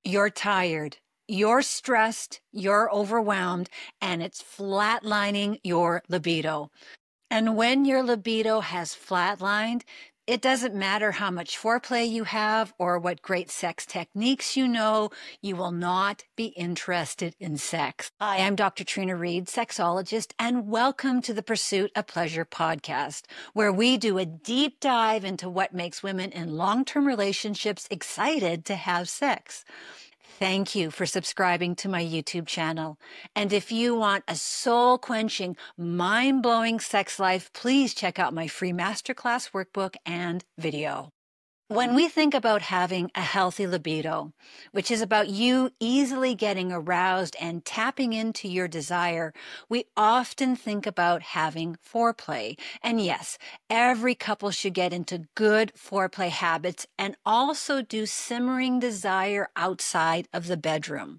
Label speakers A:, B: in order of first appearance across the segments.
A: You're tired, you're stressed, you're overwhelmed, and it's flatlining your libido. And when your libido has flatlined, it doesn't matter how much foreplay you have or what great sex techniques you know, you will not be interested in sex. Hi, I'm Dr. Trina Reed, sexologist, and welcome to the Pursuit of Pleasure podcast, where we do a deep dive into what makes women in long-term relationships excited to have sex. Thank you for subscribing to my YouTube channel. And if you want a soul-quenching, mind-blowing sex life, please check out my free masterclass workbook and video. When we think about having a healthy libido, which is about you easily getting aroused and tapping into your desire, we often think about having foreplay. And yes, every couple should get into good foreplay habits and also do simmering desire outside of the bedroom.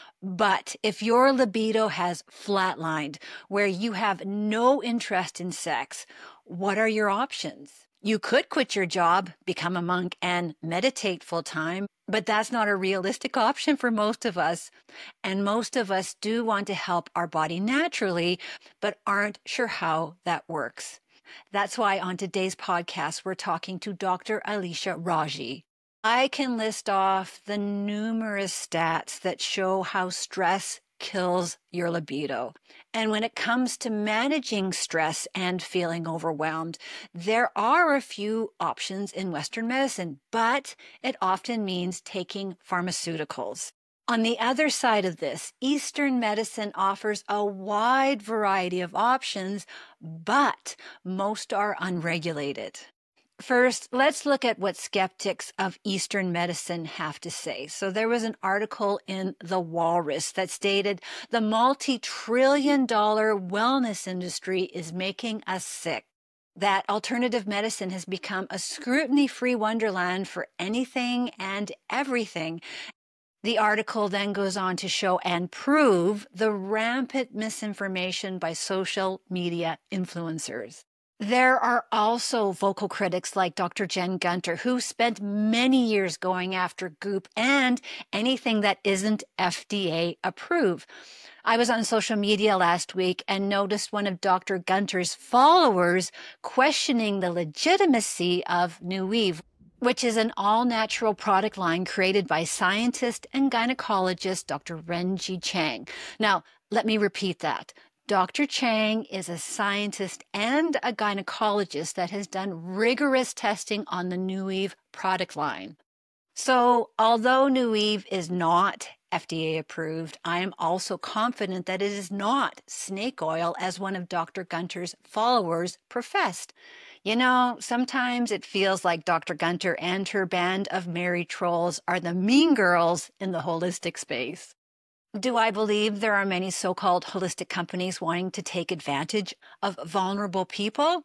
A: But if your libido has flatlined, where you have no interest in sex, what are your options? You could quit your job, become a monk, and meditate full time, but that's not a realistic option for most of us. And most of us do want to help our body naturally, but aren't sure how that works. That's why on today's podcast, we're talking to Dr. Alisha Raji. I can list off the numerous stats that show how stress kills your libido. And when it comes to managing stress and feeling overwhelmed, there are a few options in Western medicine, but it often means taking pharmaceuticals. On the other side of this, Eastern medicine offers a wide variety of options, but most are unregulated. First, let's look at what skeptics of Eastern medicine have to say. So there was an article in The Walrus that stated the multi-trillion-dollar wellness industry is making us sick. That alternative medicine has become a scrutiny-free wonderland for anything and everything. The article then goes on to show and prove the rampant misinformation by social media influencers. There are also vocal critics like Dr. Jen Gunter, who spent many years going after Goop and anything that isn't FDA approved. I was on social media last week and noticed one of Dr. Gunter's followers questioning the legitimacy of NuEve, which is an all-natural product line created by scientist and gynecologist Dr. Renji Chang. Now, let me repeat that. Dr. Chang is a scientist and a gynecologist that has done rigorous testing on the NuEve product line. So, although NuEve is not FDA approved, I am also confident that it is not snake oil, as one of Dr. Gunter's followers professed. You know, sometimes it feels like Dr. Gunter and her band of merry trolls are the mean girls in the holistic space. Do I believe there are many so-called holistic companies wanting to take advantage of vulnerable people?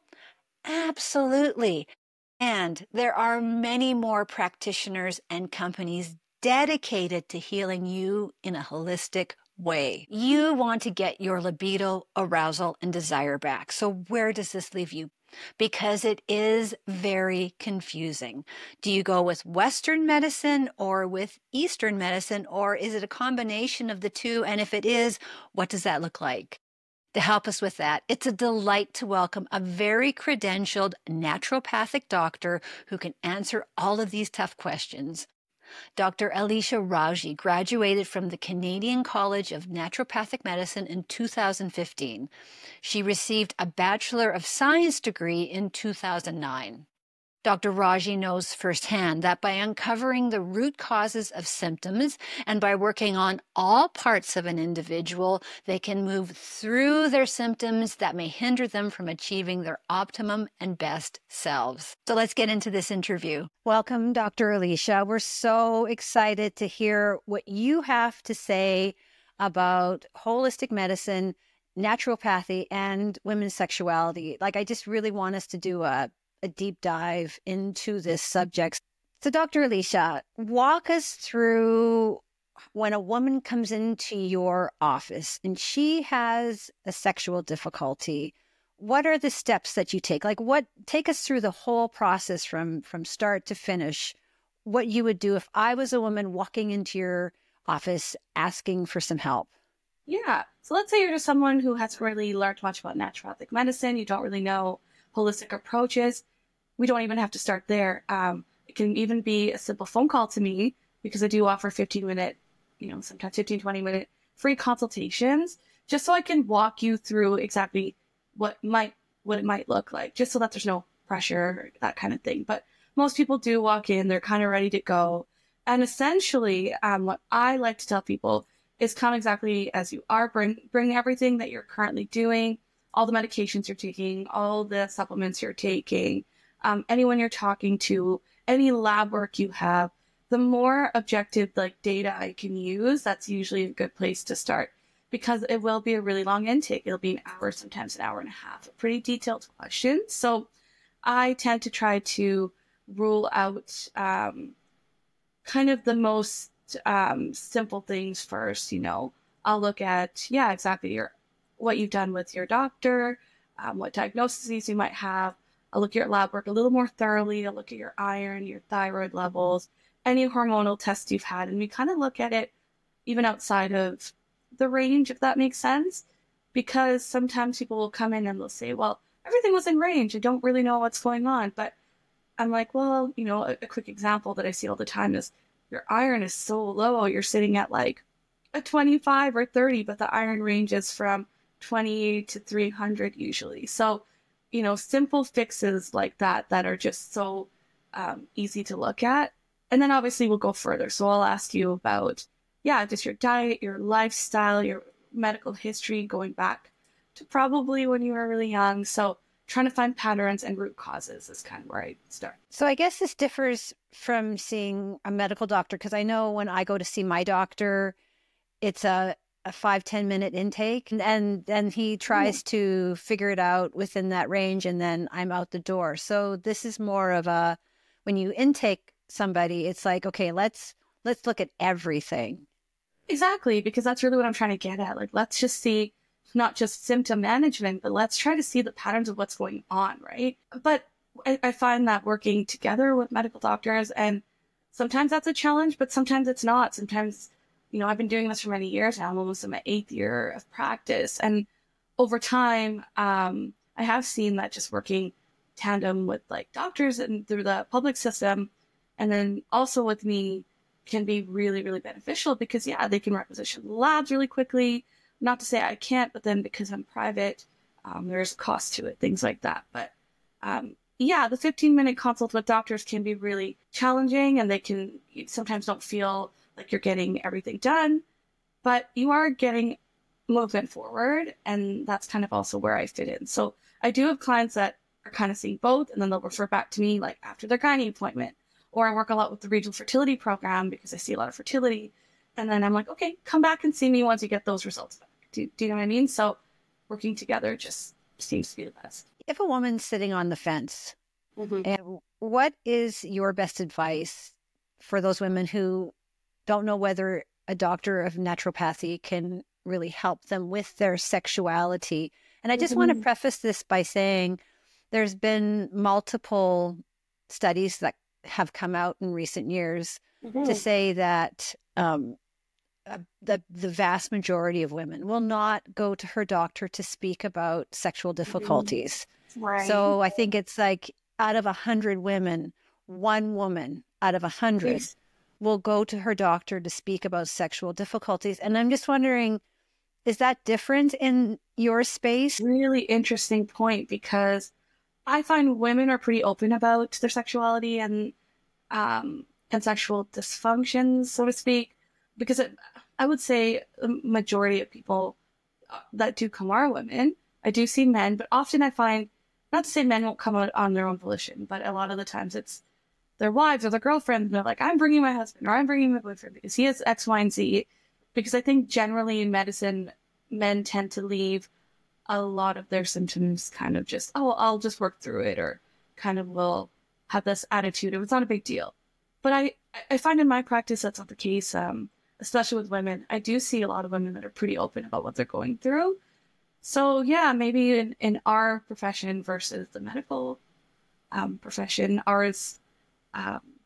A: Absolutely. And there are many more practitioners and companies dedicated to healing you in a holistic way. You want to get your libido, arousal, and desire back. So where does this leave you? Because it is very confusing. Do you go with Western medicine or with Eastern medicine, or is it a combination of the two? And if it is, what does that look like? To help us with that, it's a delight to welcome a very credentialed naturopathic doctor who can answer all of these tough questions. Dr. Alisha Raji graduated from the Canadian College of Naturopathic Medicine in 2015. She received a Bachelor of Science degree in 2009. Dr. Raji knows firsthand that by uncovering the root causes of symptoms and by working on all parts of an individual, they can move through their symptoms that may hinder them from achieving their optimum and best selves. So let's get into this interview. Welcome, Dr. Alisha. We're so excited to hear what you have to say about holistic medicine, naturopathy, and women's sexuality. I just really want us to do a deep dive into this subject. So Dr. Alisha, walk us through when a woman comes into your office and she has a sexual difficulty. What are the steps that you take? Take us through the whole process from start to finish. what you would do if I was a woman walking into your office asking for some help.
B: Yeah. So let's say you're just someone who hasn't really learned much about naturopathic medicine. You don't really know holistic approaches. We don't even have to start there. It can even be a simple phone call to me because I do offer 15-minute, sometimes 15, 20-minute free consultations just so I can walk you through exactly what it might look like, just so that there's no pressure, that kind of thing. But most people do walk in, they're kind of ready to go. And essentially, what I like to tell people is come exactly as you are. Bring everything that you're currently doing, all the medications you're taking, all the supplements you're taking, anyone you're talking to, any lab work you have. The more objective data I can use, that's usually a good place to start, because it will be a really long intake. It'll be an hour, sometimes an hour and a half, of pretty detailed questions. So I tend to try to rule out kind of the most simple things first. I'll look at, yeah, exactly what you've done with your doctor, what diagnoses you might have. I'll look at your lab work a little more thoroughly. I'll look at your iron, your thyroid levels, any hormonal tests you've had. And we kind of look at it even outside of the range, if that makes sense. Because sometimes people will come in and they'll say, well, everything was in range. I don't really know what's going on. But I'm like, well, a quick example that I see all the time is your iron is so low. You're sitting at like a 25 or 30, but the iron ranges from 20 to 300 usually. So, simple fixes like that are just so easy to look at. And then obviously we'll go further. So I'll ask you about, yeah, just your diet, your lifestyle, your medical history going back to probably when you were really young. So trying to find patterns and root causes is kind of where I start.
A: So I guess this differs from seeing a medical doctor, because I know when I go to see my doctor, it's a 5-10 minute intake, and then he tries to figure it out within that range, and then I'm out the door. So this is more of a, when you intake somebody, it's like, okay, let's look at everything.
B: Exactly, because that's really what I'm trying to get at. Like, let's just see not just symptom management, but let's try to see the patterns of what's going on, right? But I find that working together with medical doctors, and sometimes that's a challenge, but sometimes it's not. Sometimes, I've been doing this for many years now. I'm almost in my 8th year of practice. And over time, I have seen that just working tandem with doctors and through the public system, and then also with me, can be really, really beneficial because, yeah, they can requisition labs really quickly. Not to say I can't, but then because I'm private, there's a cost to it, things like that. But yeah, the 15-minute consult with doctors can be really challenging, and you sometimes don't feel like you're getting everything done, but you are getting movement forward. And that's kind of also where I fit in. So I do have clients that are kind of seeing both, and then they'll refer back to me after their gynae appointment. Or I work a lot with the regional fertility program because I see a lot of fertility. And then I'm like, okay, come back and see me once you get those results back. Do you know what I mean? So working together just seems to be the best.
A: If a woman's sitting on the fence,
B: Mm-hmm.
A: and what is your best advice for those women who don't know whether a doctor of naturopathy can really help them with their sexuality? And I just want to preface this by saying there's been multiple studies that have come out in recent years to say that the vast majority of women will not go to her doctor to speak about sexual difficulties.
B: Right.
A: So I think it's like out of 100 women, one woman out of 100 will go to her doctor to speak about sexual difficulties. And I'm just wondering, is that different in your space?
B: Really interesting point, because I find women are pretty open about their sexuality and sexual dysfunctions, so to speak, because I would say the majority of people that do come are women. I do see men, but often I find, not to say men won't come out on their own volition, but a lot of the times it's their wives or their girlfriends, and they're like, I'm bringing my husband or I'm bringing my boyfriend because he has X, Y, and Z. Because I think generally in medicine, men tend to leave a lot of their symptoms kind of just, oh, I'll just work through it, or kind of will have this attitude of it's not a big deal. But I find in my practice that's not the case, especially with women. I do see a lot of women that are pretty open about what they're going through. So yeah, maybe in our profession versus the medical profession, ours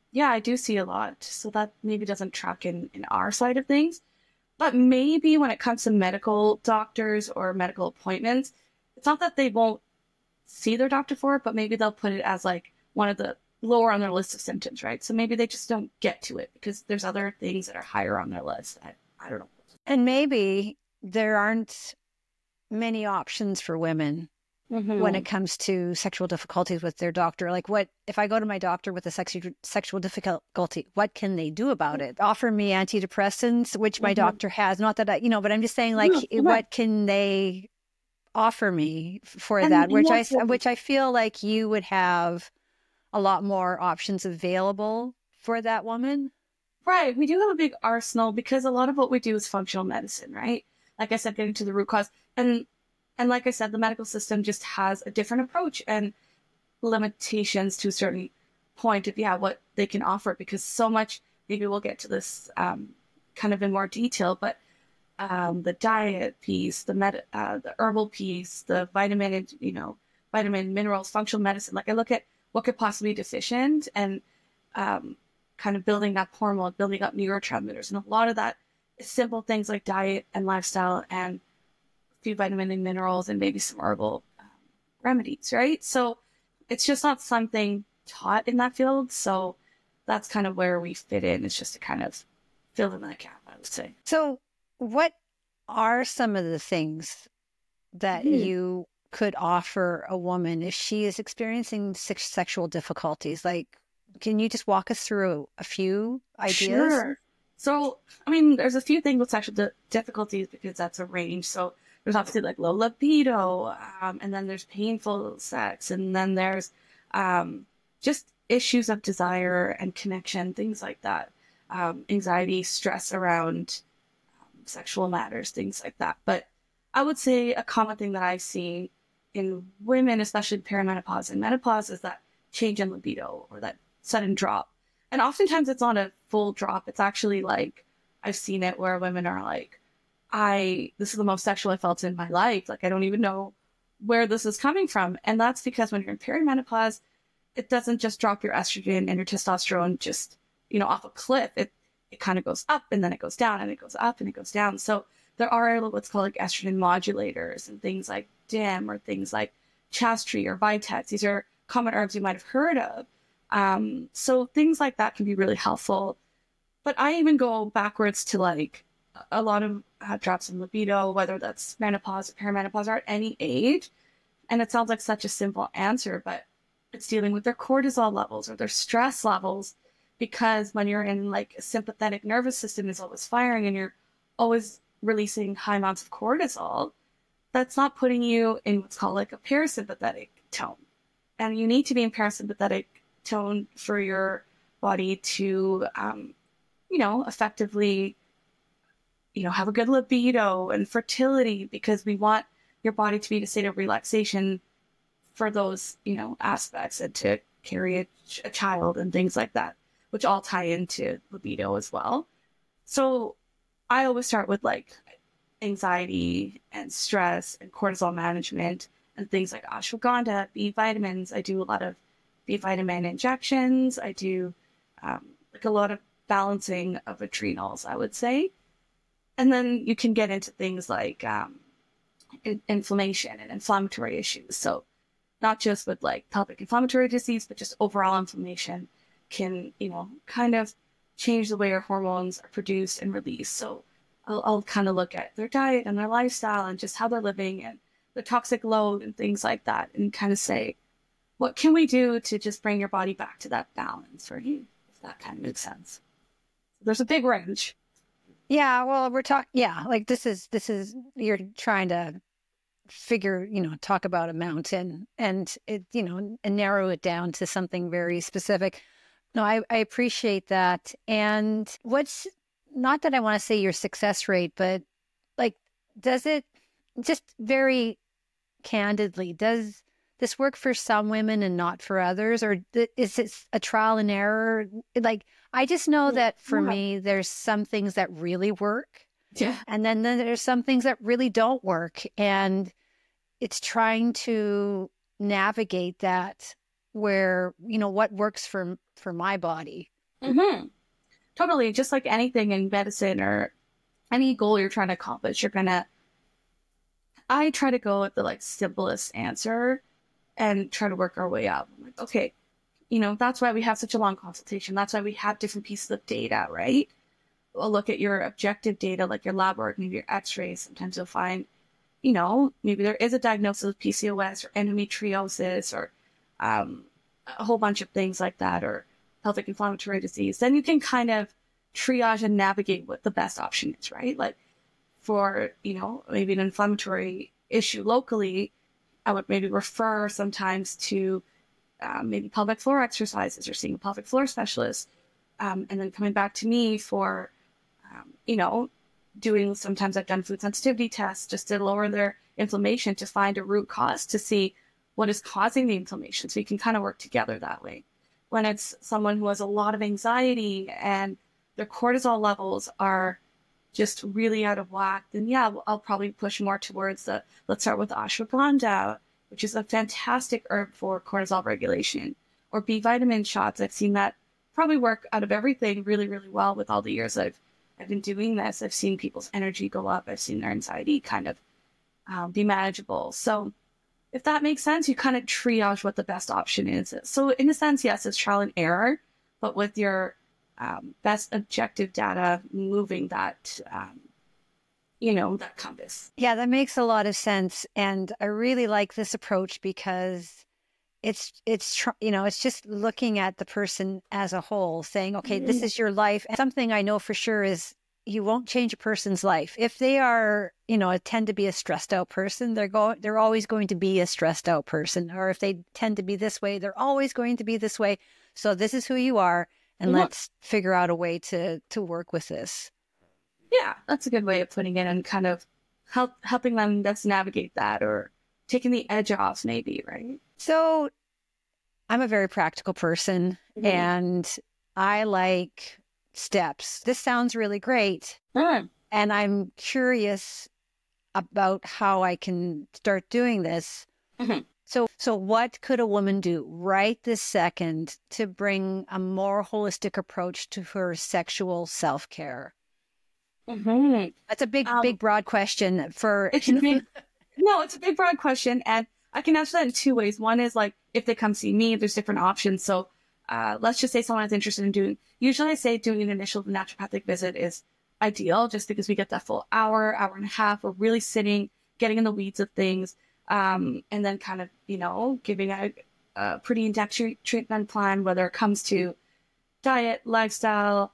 B: Yeah, I do see a lot. So that maybe doesn't track in our side of things. But maybe when it comes to medical doctors or medical appointments, it's not that they won't see their doctor for it, but maybe they'll put it as like one of the lower on their list of symptoms, right? So maybe they just don't get to it because there's other things that are higher on their list. I don't know.
A: And maybe there aren't many options for women when it
B: Mm-hmm.
A: comes to sexual difficulties with their doctor. Like, what if I go to my doctor with a sexual difficulty? What can they do about it? Offer me antidepressants, which my
B: Mm-hmm.
A: doctor has. Not that I, but I'm just saying, like,
B: Yeah, right.
A: what can they offer me for that?
B: And that's what,
A: Which I feel like you would have a lot more options available for that woman.
B: right. We do have a big arsenal because a lot of what we do is functional medicine, right? Like I said, getting to the root cause. And like I said, the medical system just has a different approach and limitations to a certain point of what they can offer because so much maybe we'll get to this kind of in more detail, but the diet piece, the herbal piece, the vitamin and vitamin minerals, functional medicine. Like I look at what could possibly be deficient and um, kind of building that hormone, building up neurotransmitters, and a lot of that is simple things like diet and lifestyle and a few vitamin and minerals and maybe some herbal remedies, right? So it's just not something taught in that field. So that's kind of where we fit in. It's just to kind of fill in that gap, I would say.
A: So, what are some of the things that
B: Mhm.
A: you could offer a woman if she is experiencing sexual difficulties? Like, can you just walk us through a few ideas?
B: Sure. So, I mean, there's a few things with sexual difficulties because that's a range. So there's obviously like low libido, and then there's painful sex, and then there's just issues of desire and connection, things like that. Anxiety, stress around sexual matters, things like that. But I would say a common thing that I've seen in women, especially perimenopause and menopause, is that change in libido or that sudden drop. And oftentimes it's not a full drop. It's actually like I've seen it where women are like, this is the most sexual I felt in my life. Like I don't even know where this is coming from. And that's because when you're in perimenopause, it doesn't just drop your estrogen and your testosterone just, off a cliff. It kind of goes up and then it goes down and it goes up and it goes down. So there are what's called like estrogen modulators and things like DIM or things like Chaste or Vitex. These are common herbs you might have heard of. So things like that can be really helpful. But I even go backwards to like a lot of drops in libido, whether that's menopause or perimenopause or at any age. And it sounds like such a simple answer, but it's dealing with their cortisol levels or their stress levels. Because when you're in like a sympathetic nervous system is always firing and you're always releasing high amounts of cortisol, that's not putting you in what's called like a parasympathetic tone. And you need to be in parasympathetic tone for your body to, effectively, have a good libido and fertility because we want your body to be in a state of relaxation for those, aspects and to carry a child and things like that, which all tie into libido as well. So I always start with like anxiety and stress and cortisol management and things like ashwagandha, B vitamins. I do a lot of B vitamin injections. I do like a lot of balancing of adrenals, I would say. And then you can get into things like inflammation and inflammatory issues. So not just with like pelvic inflammatory disease, but just overall inflammation can, kind of change the way your hormones are produced and released. So I'll kind of look at their diet and their lifestyle and just how they're living and the toxic load and things like that and kind of say, what can we do to just bring your body back to that balance for you? If that kind of makes sense. There's a big range.
A: Yeah, well, we're talking, yeah, like you're trying to talk about a mountain and and narrow it down to something very specific. No, I appreciate that. And not that I want to say your success rate, but like, does it just very candidly, does this work for some women and not for others? Or is it a trial and error? Like, I just know that for
B: Yeah.
A: me, there's some things that really work.
B: Yeah.
A: And then there's some things that really don't work. And it's trying to navigate that where, what works for my body.
B: Mm-hmm. Totally. Just like anything in medicine or any goal you're trying to accomplish, I try to go with the like simplest answer and try to work our way up. I'm like, okay, that's why we have such a long consultation. That's why we have different pieces of data, right? We'll look at your objective data, like your lab work, maybe your x-rays. Sometimes you'll find, maybe there is a diagnosis of PCOS or endometriosis or a whole bunch of things like that, or pelvic inflammatory disease. Then you can kind of triage and navigate what the best option is, right? Like for, maybe an inflammatory issue locally, I would maybe refer sometimes to maybe pelvic floor exercises or seeing a pelvic floor specialist. And then coming back to me for, doing, sometimes I've done food sensitivity tests just to lower their inflammation to find a root cause to see what is causing the inflammation. So you can kind of work together that way. When it's someone who has a lot of anxiety and their cortisol levels are just really out of whack, then yeah, I'll probably push more towards let's start with ashwagandha, which is a fantastic herb for cortisol regulation, or B vitamin shots. I've seen that probably work out of everything really, really well with all the years I've been doing this. I've seen people's energy go up. I've seen their anxiety kind of be manageable. So if that makes sense, you kind of triage what the best option is. So in a sense, yes, it's trial and error, but with your best objective data, moving that, that compass.
A: Yeah, that makes a lot of sense. And I really like this approach because it's just looking at the person as a whole, saying, okay, this is your life. And something I know for sure is you won't change a person's life. If they are, tend to be a stressed out person, they're always going to be a stressed out person. Or if they tend to be this way, they're always going to be this way. So this is who you are. And let's figure out a way to work with this.
B: Yeah, that's a good way of putting it, and kind of helping them just navigate that, or taking the edge off maybe, right?
A: So I'm a very practical person and I like steps. This sounds really great. And I'm curious about how I can start doing this. So what could a woman do right this second to bring a more holistic approach to her sexual self-care? That's a big, broad question for...
B: It's a big, broad question. And I can answer that in two ways. One is like, if they come see me, there's different options. So let's just say someone is interested in usually I say doing an initial naturopathic visit is ideal, just because we get that full hour and a half. We're really sitting, getting in the weeds of things. And then kind of, giving a pretty in-depth treatment plan, whether it comes to diet, lifestyle,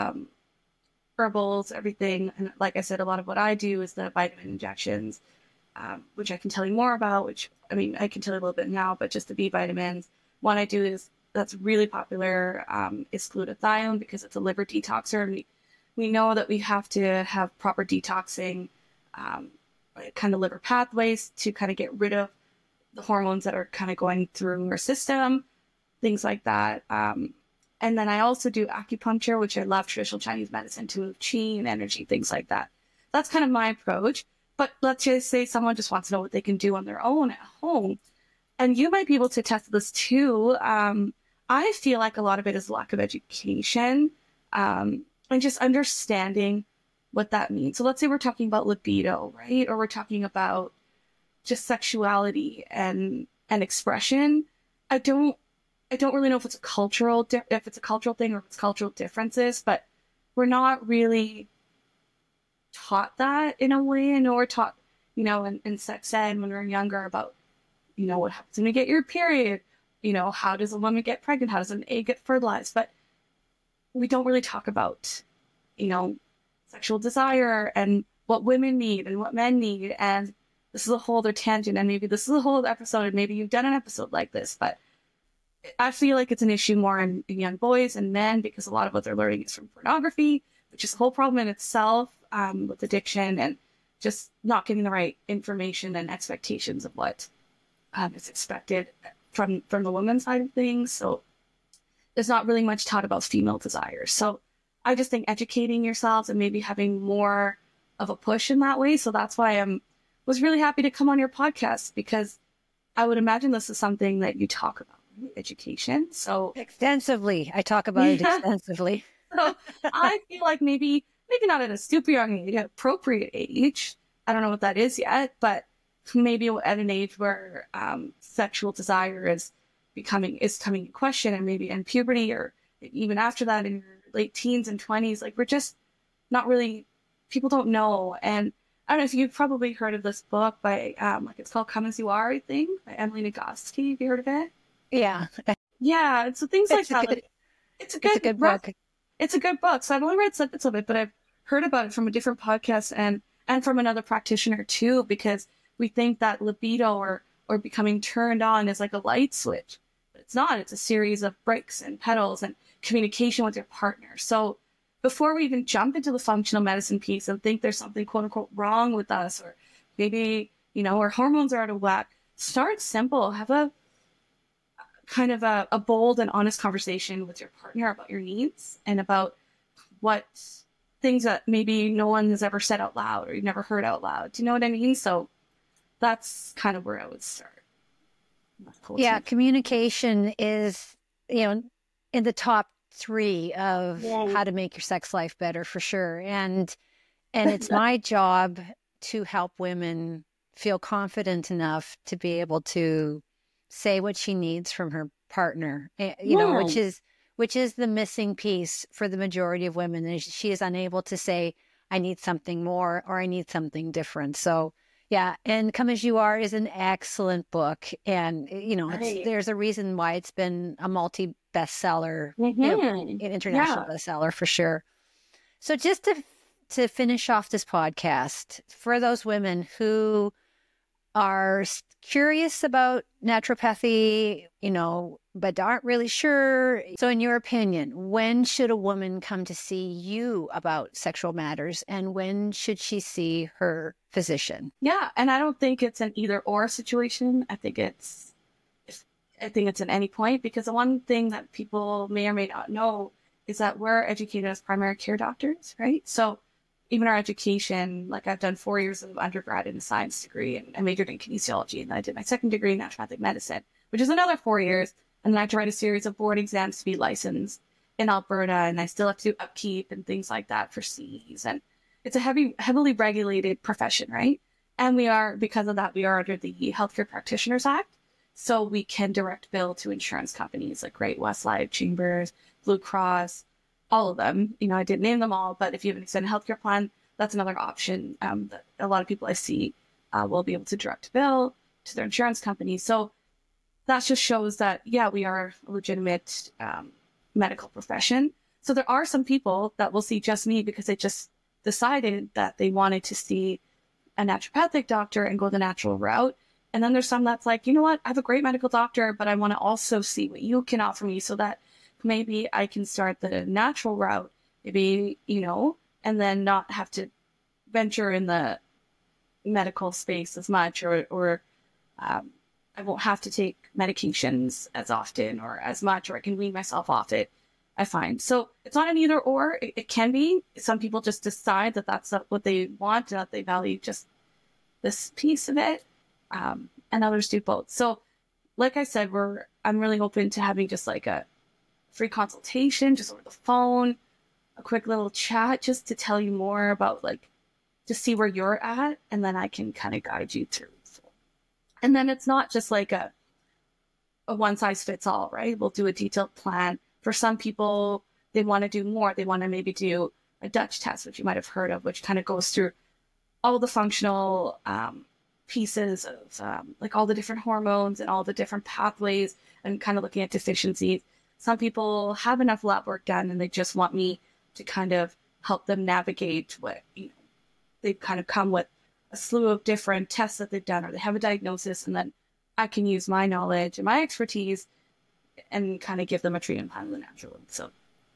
B: herbals, everything. And like I said, a lot of what I do is the vitamin injections, which I can tell you more about, I can tell you a little bit now, but just the B vitamins. One I do that's really popular is glutathione, because it's a liver detoxer. And we know that we have to have proper detoxing kind of liver pathways to kind of get rid of the hormones that are kind of going through our system, things like that. And then I also do acupuncture, which I love, traditional Chinese medicine, to move qi and energy, things like that. That's kind of my approach. But let's just say someone just wants to know what they can do on their own at home. And you might be able to test this too. I feel like a lot of it is lack of education and just understanding what that means. So let's say we're talking about libido, right? Or we're talking about just sexuality and expression. I don't really know if it's a cultural thing or if it's cultural differences, but we're not really taught that in a way. I know we're taught, in sex ed when we're younger about, what happens when you get your period, how does a woman get pregnant? How does an egg get fertilized? But we don't really talk about, sexual desire and what women need and what men need. And this is a whole other tangent, and maybe this is a whole episode, and maybe you've done an episode like this, but I feel like it's an issue more in young boys and men, because a lot of what they're learning is from pornography, which is a whole problem in itself, with addiction and just not getting the right information and expectations of what is expected from the women's side of things. So there's not really much taught about female desires. So I just think educating yourselves and maybe having more of a push in that way. So that's why was really happy to come on your podcast, because I would imagine this is something that you talk about. education. So
A: Extensively. I talk about it extensively.
B: so I feel like maybe not at a super young age, at appropriate age. I don't know what that is yet, but maybe at an age where sexual desire is coming into question, and maybe in puberty or even after that in your late teens and 20s, like we're just not really, people don't know. And I don't know if you've probably heard of this book by like it's called Come As You Are, I think, by Emily Nagoski. Have you heard of it?
A: Yeah.
B: Yeah, and so things like that. Like, it's a good
A: book.
B: It's a good book. So I've only read snippets of it, but I've heard about it from a different podcast and from another practitioner too, because we think that libido or becoming turned on is like a light switch. But it's not. It's a series of bricks and pedals and communication with your partner. So before we even jump into the functional medicine piece and think there's something quote unquote wrong with us, or maybe, our hormones are out of whack, start simple. Have a kind of a bold and honest conversation with your partner about your needs and about what things that maybe no one has ever said out loud or you've never heard out loud. Do you know what I mean? So that's kind of where I would start.
A: Yeah, communication is, in the top 3 of how to make your sex life better, for sure. And it's my job to help women feel confident enough to be able to say what she needs from her partner, which is the missing piece for the majority of women. Is she is unable to say, I need something more, or I need something different. So yeah, and Come As You Are is an excellent book. And, there's a reason why it's been a multi-bestseller, an international bestseller for sure. So just to finish off this podcast, for those women who are curious about naturopathy, but aren't really sure. So in your opinion, when should a woman come to see you about sexual matters, and when should she see her physician?
B: Yeah. And I don't think it's an either or situation. I think it's at any point, because the one thing that people may or may not know is that we're educated as primary care doctors, right? So even our education, like I've done 4 years of undergrad in a science degree, and I majored in kinesiology, and then I did my second degree in naturopathic medicine, which is another 4 years. And then I had to write a series of board exams to be licensed in Alberta, and I still have to do upkeep and things like that for Cs. And it's a heavily regulated profession, right? And because of that, we are under the Healthcare Practitioners Act. So we can direct bill to insurance companies like Great-West Life, Chambers, Blue Cross, all of them. I didn't name them all, but if you have an extended healthcare plan, that's another option that a lot of people I see will be able to direct bill to their insurance company. So that just shows that, yeah, we are a legitimate medical profession. So there are some people that will see just me because they just decided that they wanted to see a naturopathic doctor and go the natural route. And then there's some that's like, you know what, I have a great medical doctor, but I want to also see what you can offer me so that maybe I can start the natural route, maybe, and then not have to venture in the medical space as much, or I won't have to take medications as often or as much, or I can wean myself off it, I find. So it's not an either or. It can be. Some people just decide that that's what they want, that they value just this piece of it, and others do both. So like I said, I'm really open to having just like a free consultation, just over the phone, a quick little chat, just to tell you more about, like, to see where you're at, and then I can kind of guide you through. So, and then it's not just like a one size fits all, right? We'll do a detailed plan. For some people, they want to do more. They want to maybe do a Dutch test, which you might have heard of, which kind of goes through all the functional pieces of like all the different hormones and all the different pathways, and kind of looking at deficiencies. Some people have enough lab work done and they just want me to kind of help them navigate what, they've kind of come with a slew of different tests that they've done, or they have a diagnosis, and then I can use my knowledge and my expertise and kind of give them a treatment plan in the natural. So,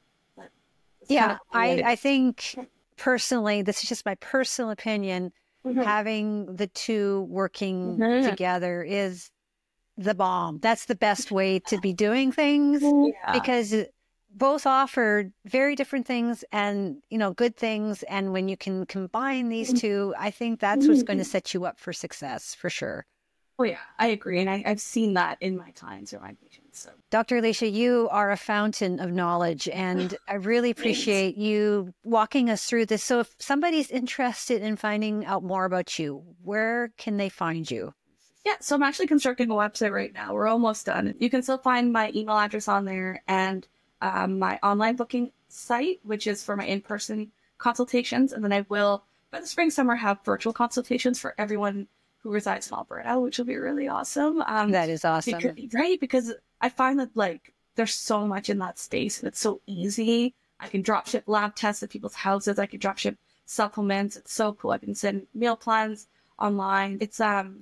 A: yeah, I think personally, this is just my personal opinion, having the two working together is the bomb. That's the best way to be doing things, because both offer very different things and, good things. And when you can combine these two, I think that's what's going to set you up for success, for sure.
B: Oh yeah, I agree. And I've seen that in my clients or my patients. So
A: Dr. Alicia, you are a fountain of knowledge, and I really
B: thanks.
A: appreciate you walking us through this. So if somebody's interested in finding out more about you, where can they find you?
B: Yeah, so I'm actually constructing a website right now. We're almost done. You can still find my email address on there and my online booking site, which is for my in-person consultations. And then I will, by the spring, summer, have virtual consultations for everyone who resides in Alberta, which will be really awesome.
A: That is
B: Because,
A: awesome.
B: right? Because I find that like there's so much in that space and it's so easy. I can drop ship lab tests at people's houses. I can drop ship supplements. It's so cool. I can send meal plans online. It's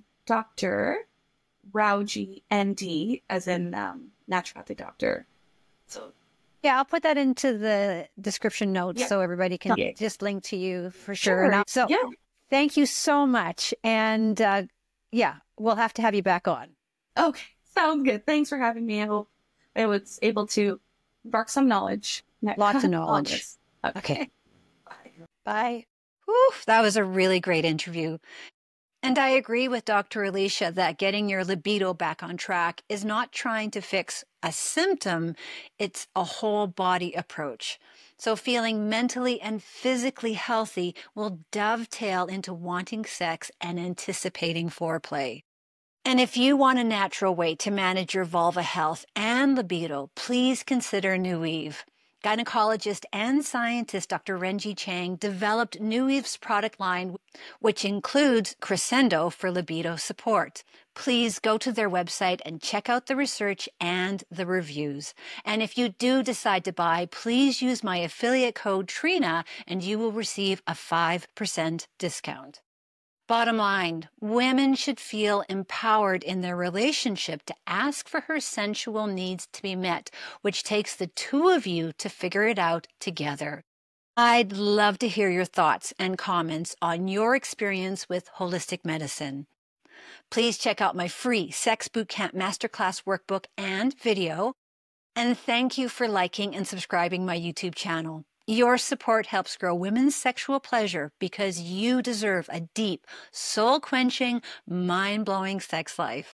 B: Dr. Rauji, ND, as in naturopathic doctor. So,
A: Yeah, I'll put that into the description notes
B: yeah.
A: so everybody can
B: Okay.
A: just link to you for sure.
B: Sure.
A: So
B: Yeah.
A: thank you so much. And yeah, we'll have to have you back on.
B: Okay. Sounds good. Thanks for having me. I hope I was able to spark some knowledge.
A: Lots of
B: on
A: knowledge.
B: this.
A: Okay.
B: Bye.
A: Bye. Whew, that was a really great interview. And I agree with Dr. Alicia that getting your libido back on track is not trying to fix a symptom, it's a whole body approach. So feeling mentally and physically healthy will dovetail into wanting sex and anticipating foreplay. And if you want a natural way to manage your vulva health and libido, please consider New Eve. Gynecologist and scientist Dr. Renji Chang developed New Eve's product line, which includes Crescendo for libido support. Please go to their website and check out the research and the reviews. And if you do decide to buy, please use my affiliate code TRINA and you will receive a 5% discount. Bottom line, women should feel empowered in their relationship to ask for her sensual needs to be met, which takes the two of you to figure it out together. I'd love to hear your thoughts and comments on your experience with holistic medicine. Please check out my free Sex Bootcamp Masterclass workbook and video. And thank you for liking and subscribing my YouTube channel. Your support helps grow women's sexual pleasure because you deserve a deep, soul-quenching, mind-blowing sex life.